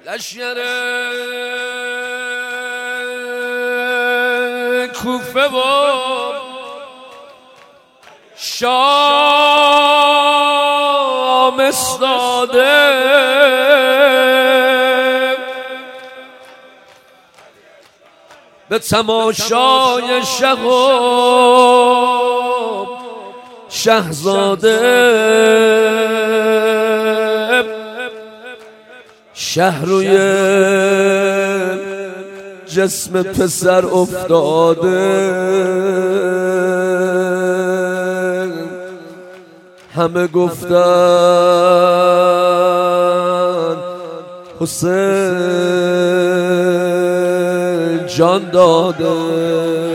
لشگر کوفه و شام استاده به تماشای شه و شهزاده شه روی جسم پسر افتاده همه گفتن حسین جان داده